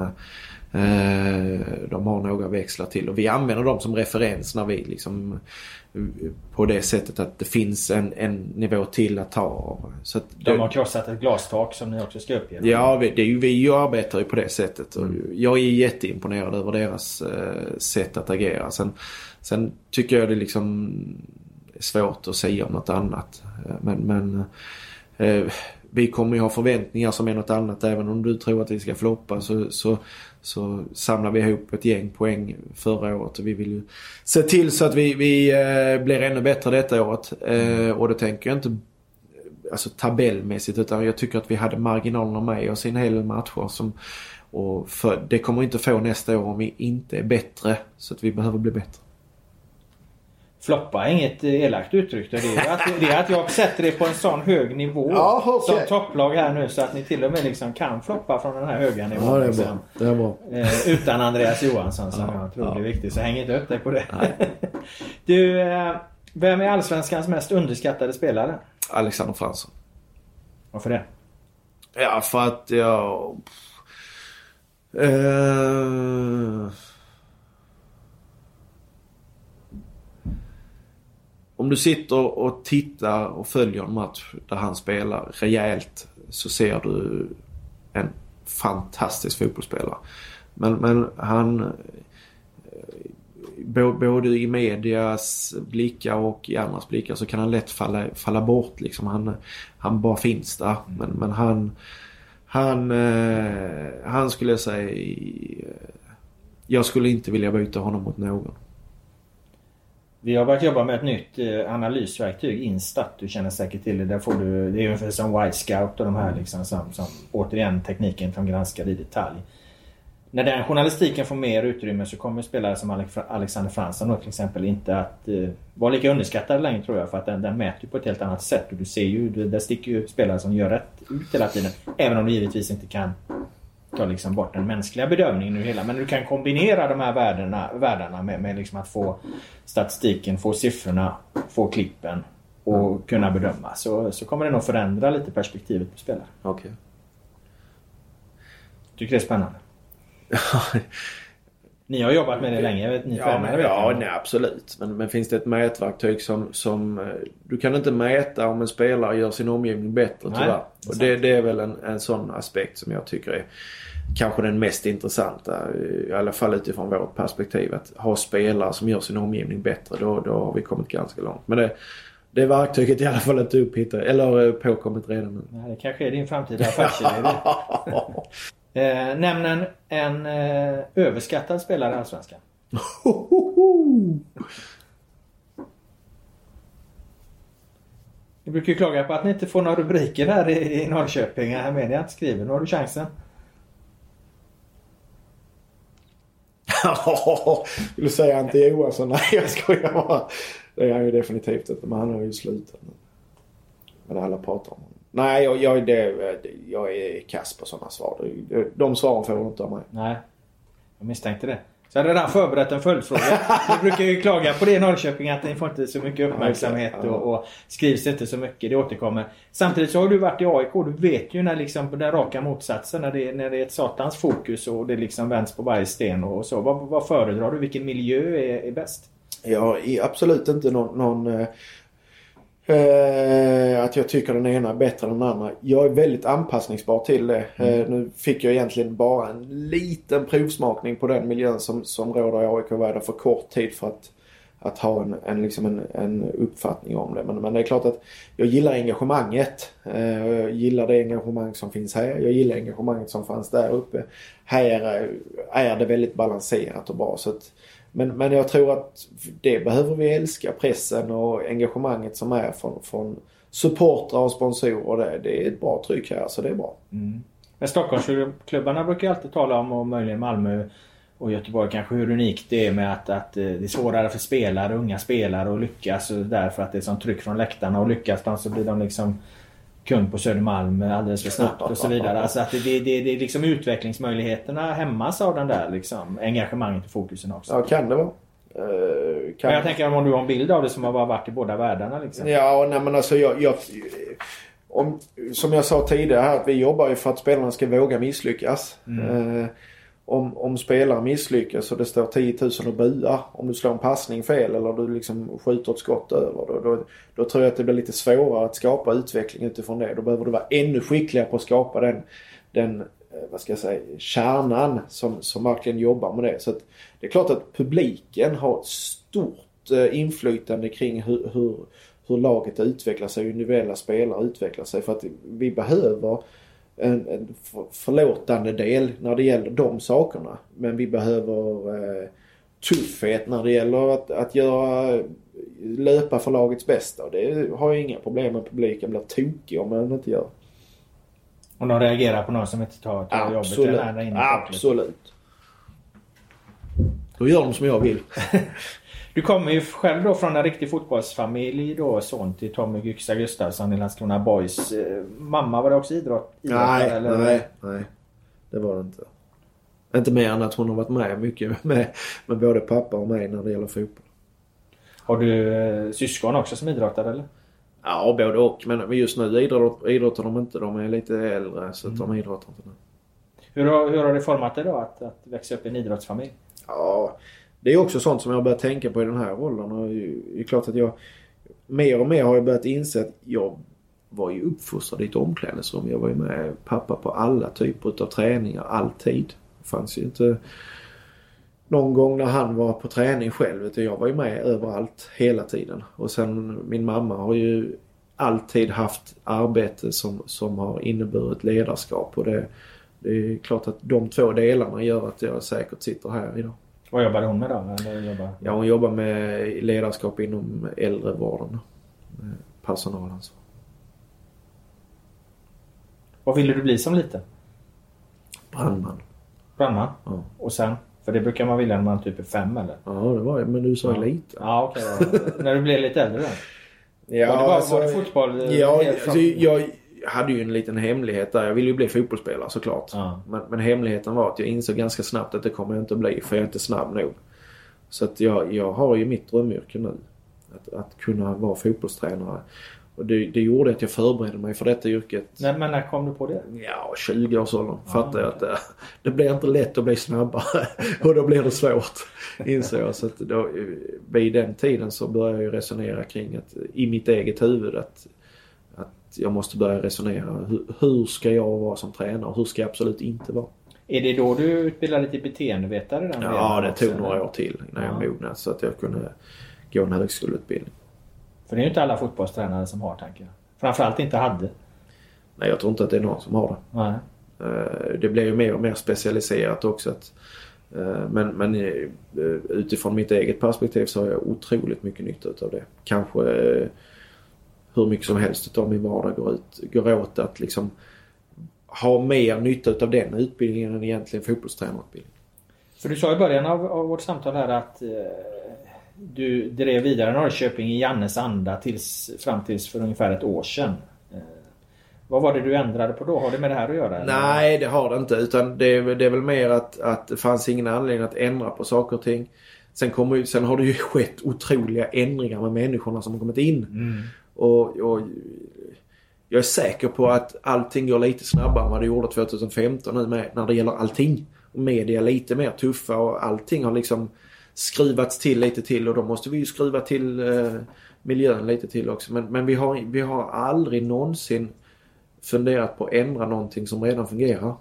De har några växlar till och vi använder dem som referens när vi liksom på det sättet att det finns en nivå till att ta av. Så att de har krossat ett glastak som ni också ska upp igen. Ja, vi arbetar ju på det sättet. Och jag är jätteimponerad över deras sätt att agera. Sen tycker jag det liksom är svårt att säga om något annat. Men vi kommer ju ha förväntningar som är något annat. Även om du tror att vi ska floppa så samlar vi ihop ett gäng poäng förra året. Och vi vill ju se till så att vi blir ännu bättre detta året. Och det tänker jag inte alltså tabellmässigt, utan jag tycker att vi hade marginalerna med oss i en hel matcher och för det kommer inte få nästa år om vi inte är bättre, så att vi behöver bli bättre. Floppa är inget elakt uttryck. Det är att jag sätter det på en sån hög nivå som topplag här nu, så att ni till och med liksom kan floppa från den här höga nivån. Ja, det är liksom. bra. Det är bra. Utan Andreas Johansson som jag tror det är viktigt, så häng inte upp dig på det. Du, vem är allsvenskans mest underskattade spelare? Alexander Fransson. Varför det? Ja, för att om du sitter och tittar och följer en match där han spelar rejält, så ser du en fantastisk fotbollsspelare. Men han både i medias blickar och i andras blickar så kan han lätt falla bort liksom. Han bara finns där. Men han skulle jag säga, jag skulle inte vilja byta honom mot någon. Vi har börjat jobba med ett nytt analysverktyg, Instat. Du känner säkert till det. Där får du, det är ungefär som White Scout och de här liksom, som återigen tekniken som granskar i detalj. När den journalistiken får mer utrymme så kommer spelare som Alexander Fransson till exempel inte att vara lika underskattade längre, tror jag, för att den mäter på ett helt annat sätt. Och du ser ju, där sticker ju spelare som gör rätt ut hela tiden, även om du givetvis inte kan ta liksom bort den mänskliga bedömningen nu hela. Men du kan kombinera de här värdena med liksom att få statistiken, få siffrorna, få klippen och kunna bedöma. Så kommer det nog förändra lite perspektivet på spelare. Okej. Tycker det är spännande? Ni har jobbat med det länge, jag vet ni. Nej, absolut. Men finns det ett mätverktyg som du kan inte mäta om en spelare gör sin omgivning bättre, tyvärr. Och det är väl en sån aspekt som jag tycker är kanske den mest intressanta, i alla fall utifrån vårt perspektiv, att ha spelare som gör sin omgivning bättre. Då har vi kommit ganska långt. Men det verktyget i alla fall inte upphittat eller påkommit redan nu. Nej, det kanske är din framtida affärsidé. Nämn en överskattad spelare i Allsvenskan. Ni brukar ju klaga på att ni inte får några rubriker här i Norrköping. Här med jag inte skriver. Nu har du chansen. Vill du säga Ante Johansson? Nej, jag skojar bara. Det är han ju definitivt inte. Men han har ju slutat. Men alla pratar om honom. Nej, jag är kass på sådana svar. De svaren får du inte av mig. Nej, jag misstänkte det. Så jag hade redan förberett en följdfråga. Jag brukar ju klaga på det i Norrköping att ni får inte så mycket uppmärksamhet och skrivs inte så mycket. Det återkommer. Samtidigt så har du varit i AIK. Du vet ju när liksom den raka motsatsen, när det är ett satans fokus och det liksom vänds på varje sten och så. Vad föredrar du? Vilken miljö är bäst? Ja, absolut inte någon att jag tycker den ena är bättre än den andra. Jag är väldigt anpassningsbar till det. Nu fick jag egentligen bara en liten provsmakning på den miljön som råder i AIK världen för kort tid för att ha en uppfattning om det. Men det är klart att jag gillar engagemanget. Jag gillar det engagemang som finns här. Jag gillar engagemanget som fanns där uppe. Här är det väldigt balanserat och bra. Så att, men jag tror att det behöver vi älska, pressen och engagemanget som är från supportrar och sponsorer. Det är ett bra tryck här, så det är bra. Men Stockholmsklubbarna brukar alltid tala om, och möjligen Malmö och Göteborg kanske, hur unikt det är med att det är svårare för spelare, unga spelare att lyckas, därför att det är sånt tryck från läktarna, och lyckas de så blir de liksom kund på Södermalm alldeles för snabbt och så vidare. Alltså att det är liksom utvecklingsmöjligheterna hämmas av den där liksom engagemanget och fokusen också. Ja, kan det vara. Men jag tänker om du har en bild av det som har varit i båda världarna liksom. Ja, nej men alltså som jag sa tidigare här, att vi jobbar ju för att spelarna ska våga misslyckas. Om spelare misslyckas och det står 10 000 och buar, om du slår en passning fel eller du liksom skjuter ett skott över, då tror jag att det blir lite svårare att skapa utveckling utifrån det. Då behöver du vara ännu skickligare på att skapa den vad ska jag säga, kärnan som verkligen jobbar med det. Så att det är klart att publiken har stort inflytande kring hur laget utvecklar sig, hur individuella spelare utvecklar sig, för att vi behöver en förlåtande del när det gäller de sakerna, men vi behöver tuffhet när det gäller att löpa för lagets bästa, och det har jag inga problem med. Publiken blir tokig om man inte gör. Och de reagerar på någon som inte tar jobbet. Absolut. Då gör de som jag vill. Du kommer ju själv då från en riktig fotbollsfamilj då, son till Tommy Gyxa Gustafsson i Landskrona Boys. Mamma, var det också idrott? Nej, eller? Nej, det var det inte. Inte mer än att hon har varit med mycket med både pappa och mig när det gäller fotboll. Har du syskon också som idrottar eller? Ja, både och. Men just nu idrottar de inte. De är lite äldre, så att de idrottar inte nu. Hur har det format dig då att växa upp i en idrottsfamilj? Ja, det är också sånt som jag har börjat tänka på i den här rollen. Och det är klart att jag mer och mer har börjat inse att jag var ju uppfostrad i ett omklädningsrum. Jag var ju med pappa på alla typer av träningar, alltid. Det fanns ju inte någon gång när han var på träning själv, utan jag var ju med överallt hela tiden. Och sen min mamma har ju alltid haft arbete som har inneburit ledarskap, och det är klart att de två delarna gör att jag säkert sitter här idag. Vad jobbade hon med då? Ja, hon jobbar med ledarskap inom äldrevården. Personalansvar. Vad ville du bli som liten? Brandman. Brandman? Ja. Och sen? För det brukar man vilja när man typ är 5 eller? Ja, det var jag. Men du sa lite. Ja, okej. När du blev lite äldre då? Ja, var det fotboll? Ja, jag hade ju en liten hemlighet där. Jag ville ju bli fotbollsspelare såklart. Ja. Men hemligheten var att jag insåg ganska snabbt att det kommer jag inte att bli, för jag är inte snabb nog. Så att jag har ju mitt drömyrke nu. Att kunna vara fotbollstränare. Och det gjorde att jag förberedde mig för detta yrket. Men när kom du på det? Ja, 20-årsåldern. Fattar jag att det blir inte lätt att bli snabbare. Och då blir det svårt, inser jag. Så att då, vid den tiden så började jag resonera kring att i mitt eget huvud att jag måste börja resonera. Hur ska jag vara som tränare? Hur ska jag absolut inte vara? Är det då du utbildade lite beteendevetare? Ja, det tog några år till när jag mognade så att jag kunde gå en högskoleutbildning. För det är ju inte alla fotbollstränare som har tankar. Framförallt inte hade. Nej, jag tror inte att det är någon som har det. Nej. Det blir ju mer och mer specialiserat också. Men utifrån mitt eget perspektiv så har jag otroligt mycket nytta av det. Kanske hur mycket som helst av min vardag går åt att liksom ha mer nytta av den utbildningen än egentligen fotbollstränarutbildning. För du sa i början av vårt samtal här att du drev vidare Norrköping i Jannes anda fram tills för ungefär ett år sedan. Vad var det du ändrade på då? Har det med det här att göra? Eller? Nej, det har det inte. Utan det är väl mer att det fanns ingen anledning att ändra på saker och ting. Sen har det ju skett otroliga ändringar med människorna som har kommit in. Mm. Och jag är säker på att allting går lite snabbare än vad det gjorde 2015 nu när det gäller allting. Och media lite mer tuffa och allting har liksom skruvats till lite till, och då måste vi ju skruva till miljön lite till också. Men vi har aldrig någonsin funderat på att ändra någonting som redan fungerar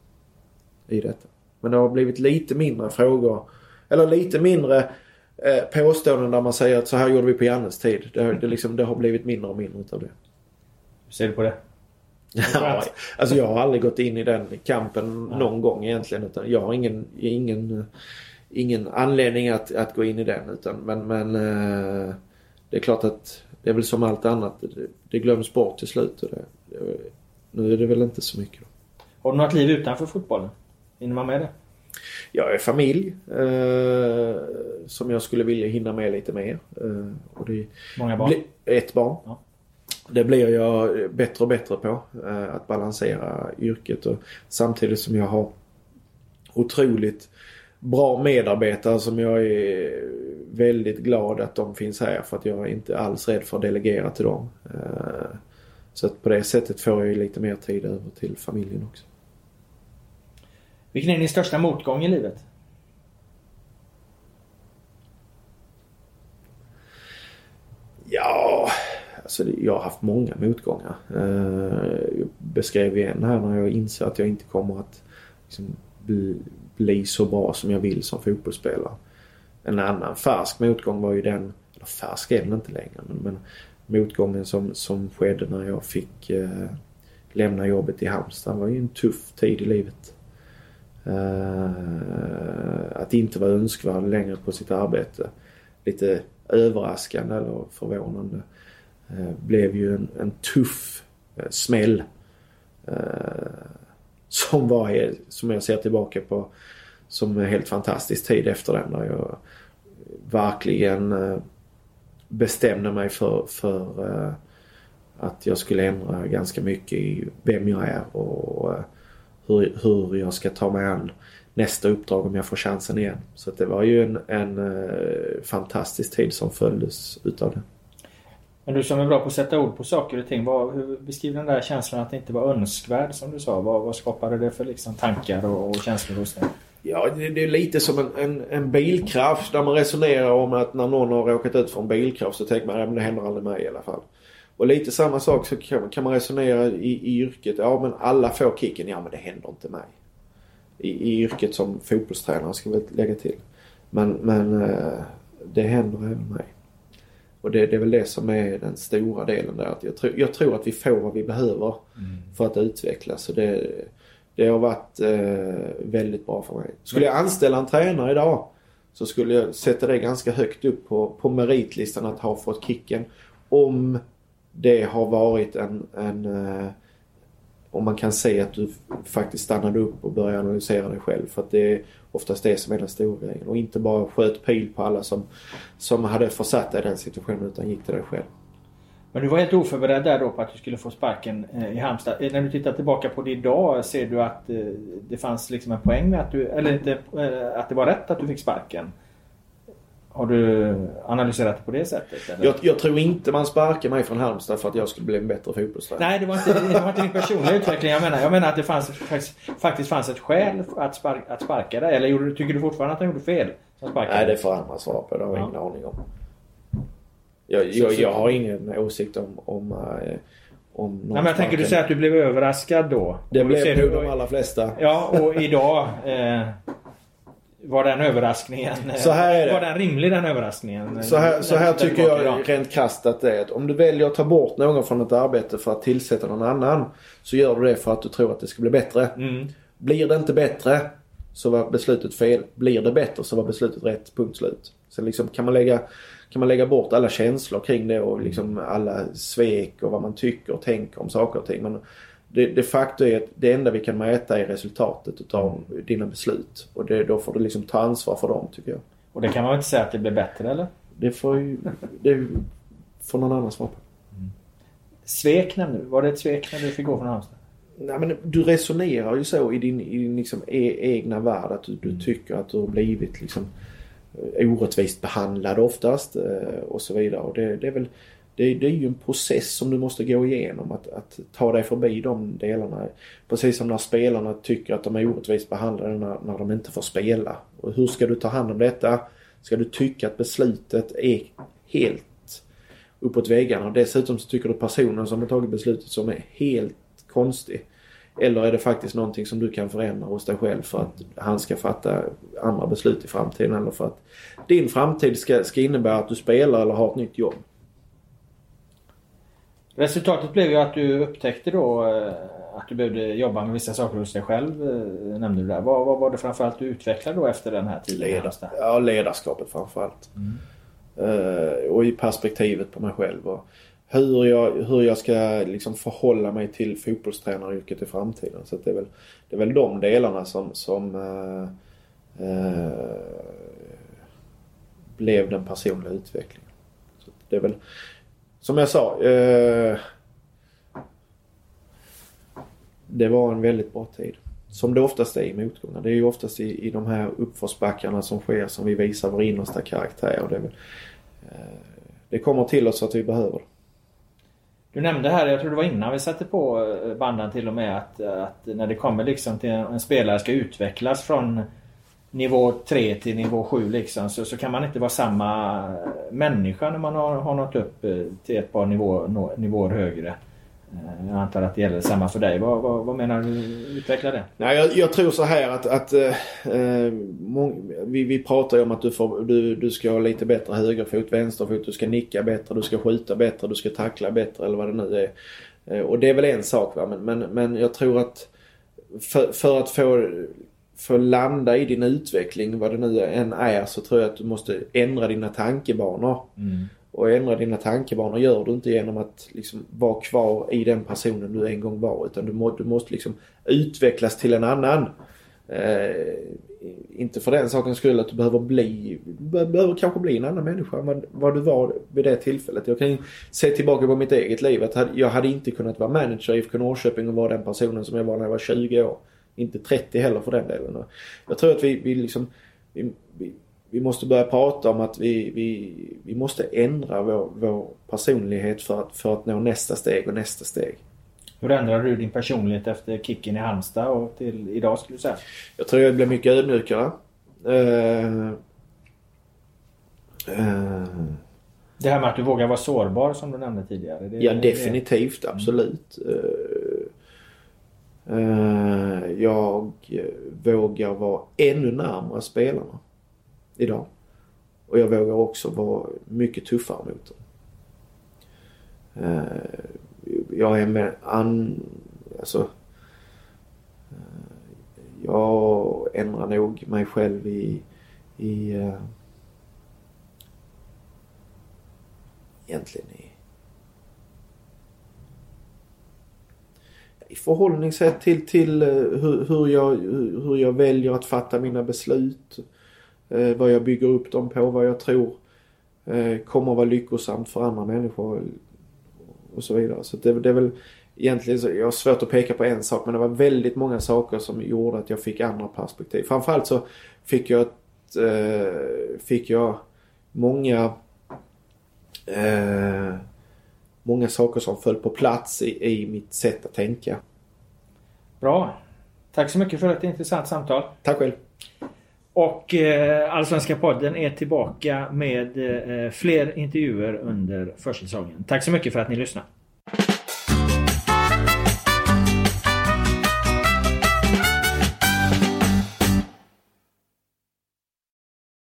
i detta. Men det har blivit lite mindre frågor, eller lite mindre påståenden där man säger att så här gjorde vi på Jannes tid. Det har blivit mindre och mindre av det. Hur ser du på det? Ja, alltså jag har aldrig gått in i den kampen någon gång egentligen, utan jag har ingen anledning att gå in i den, utan men det är klart att det är väl som allt annat, det glöms bort till slut, och nu är det väl inte så mycket då. Har du något liv utanför fotbollen? Hinner man med det? Jag är familj som jag skulle vilja hinna med lite mer. Och det många barn? Ett barn. Ja. Det blir jag bättre och bättre på, att balansera yrket, och samtidigt som jag har otroligt bra medarbetare som jag är väldigt glad att de finns här, för att jag är inte alls rädd för att delegera till dem. Så att på det sättet får jag lite mer tid över till familjen också. Vilken är din största motgång i livet? Ja, alltså jag har haft många motgångar. Jag beskrev en här när jag inser att jag inte kommer att liksom bli så bra som jag vill som fotbollsspelare. En annan färsk motgång var ju den, eller färsk är den inte längre, men motgången som skedde när jag fick lämna jobbet i Halmstad var ju en tuff tid i livet. Att inte vara önskvärd längre på sitt arbete, lite överraskande eller förvånande, blev ju en tuff smäll som jag ser tillbaka på som en helt fantastisk tid efter den, där jag verkligen bestämde mig för att jag skulle ändra ganska mycket i vem jag är och hur jag ska ta mig an nästa uppdrag om jag får chansen igen. Så att det var ju en fantastisk tid som följdes utav det. Men du som är bra på att sätta ord på saker och ting, hur beskriver den där känslan att det inte var önskvärd som du sa? Vad skapade det för liksom tankar och känslor hos dig? Ja, det är lite som en bilkrasch där man resonerar om att när någon har råkat ut för en bilkrasch så tänker man att det händer aldrig mig i alla fall. Och lite samma sak så kan man resonera i yrket. Ja, men alla får kicken. Ja, men det händer inte mig. I yrket som fotbollstränare ska vi lägga till. Men det händer även mig. Och det är väl det som är den stora delen där. Att jag tror att vi får vad vi behöver för att utvecklas. Så det har varit väldigt bra för mig. Skulle jag anställa en tränare idag så skulle jag sätta det ganska högt upp på meritlistan att ha fått kicken. Om det har varit om man kan se att du faktiskt stannade upp och började analysera dig själv. För att det är oftast det som är den stora grejen. Och inte bara sköt pil på alla som hade försatt dig i den situationen, utan gick till dig själv. Men du var helt oförberedd där då på att du skulle få sparken i Halmstad. När du tittar tillbaka på det idag, ser du att det fanns liksom en poäng med att att det var rätt att du fick sparken? Har du analyserat det på det sättet? Eller? Jag tror inte man sparkar mig från Halmstad för att jag skulle bli en bättre fotbollstränare. Nej, det var inte din personliga utveckling. Jag menar att det faktiskt fanns ett skäl att sparka dig. Eller tycker du fortfarande att han gjorde fel? Nej, det får andra svar på. Det har jag ingen aning om. Jag har ingen åsikt om någon. Nej, men jag tänker du säger att du blev överraskad då. Det blev nog de allra flesta. Ja, och idag var den överraskningen. Så här är det. Var den rimlig, den överraskningen? Så här tycker jag rent krasst att det är att om du väljer att ta bort någon från ett arbete för att tillsätta någon annan, så gör du det för att du tror att det ska bli bättre. Blir det inte bättre så var beslutet fel. Blir det bättre så var beslutet rätt, punkt slut. Sen liksom kan man lägga bort alla känslor kring det och liksom alla svek och vad man tycker och tänker om saker och ting. Men det facto är att det enda vi kan mäta är resultatet av dina beslut. Och då får du liksom ta ansvar för dem, tycker jag. Och det kan man väl inte säga att det blir bättre, eller? Det får någon annan svar på. Svek nämnde du. Var det ett svek när du fick gå från Halmstad? Nej, men du resonerar ju så i din liksom egna värld att du tycker att du har blivit liksom orättvist behandlad oftast och så vidare. Och det är väl det är ju en process som du måste gå igenom att ta dig förbi de delarna. Precis som när spelarna tycker att de är orättvist behandlade när de inte får spela. Och hur ska du ta hand om detta? Ska du tycka att beslutet är helt uppåt väggarna? Och dessutom så tycker du personen som har tagit beslutet som är helt konstig. Eller är det faktiskt någonting som du kan förändra hos dig själv för att han ska fatta andra beslut i framtiden, eller för att din framtid ska innebära att du spelar eller har ett nytt jobb? Resultatet blev ju att du upptäckte då att du behövde jobba med vissa saker hos dig själv, nämnde du där. Vad var det framförallt du utvecklade då efter den här tiden? Ledarskapet framförallt. Och i perspektivet på mig själv. Och hur jag ska liksom förhålla mig till fotbollstränaryrket i framtiden. Så att det är väl de delarna som blev den personliga utvecklingen. Så det är väl, som jag sa, det var en väldigt bra tid. Som det oftast är i motgångar. Det är ju oftast i de här uppförsbackarna som sker som vi visar vår innersta karaktär. Och det kommer till oss att vi behöver det. Du nämnde här, jag tror det var innan vi satte på banden till och med, att när det kommer liksom till en spelare ska utvecklas från nivå 3 till nivå 7 liksom, så kan man inte vara samma människa när man har nått upp till ett par nivåer högre. Jag antar att det gäller samma för dig. Vad menar du? Utveckla det. Nej, jag tror så här att vi pratar ju om att du ska ha lite bättre högerfot, vänsterfot, du ska nicka bättre, du ska skjuta bättre, du ska tackla bättre eller vad det nu är. Och det är väl en sak, va? Men jag tror att för att få landa i din utveckling, vad det nu än är, så tror jag att du måste ändra dina tankebanor. Och ändra dina tankebanor gör du inte genom att liksom vara kvar i den personen du en gång var, utan du måste liksom utvecklas till en annan. Inte för den sakens skull att du behöver kanske bli en annan människa än vad du var vid det tillfället. Jag kan se tillbaka på mitt eget liv att jag hade inte kunnat vara manager i IFK Norrköping och vara den personen som jag var när jag var 20 år. Inte 30 heller för den delen. Jag tror att vi måste börja prata om att vi måste ändra vår personlighet för att nå nästa steg och nästa steg. Hur ändrade du din personlighet efter kicken i Halmstad och till idag, skulle du säga? Jag tror jag blev mycket ödmjukare. Det här med att du vågar vara sårbar som du nämnde tidigare. Ja, definitivt. Absolut. Jag vågar vara ännu närmare spelarna idag. Och jag vågar också vara mycket tuffare mot dem. Jag är med jag ändrar nog mig själv egentligen i förhållningssätt till hur jag väljer att fatta mina beslut, vad jag bygger upp dem på, vad jag tror kommer att vara lyckosamt för andra människor och så vidare. Så det är väl egentligen så, jag har svårt att peka på en sak, men det var väldigt många saker som gjorde att jag fick andra perspektiv. Framförallt så fick jag många saker som föll på plats i mitt sätt att tänka. Bra. Tack så mycket för ett intressant samtal. Tack själv. Och Allsvenska podden är tillbaka med fler intervjuer under försäsongen. Tack så mycket för att ni lyssnar.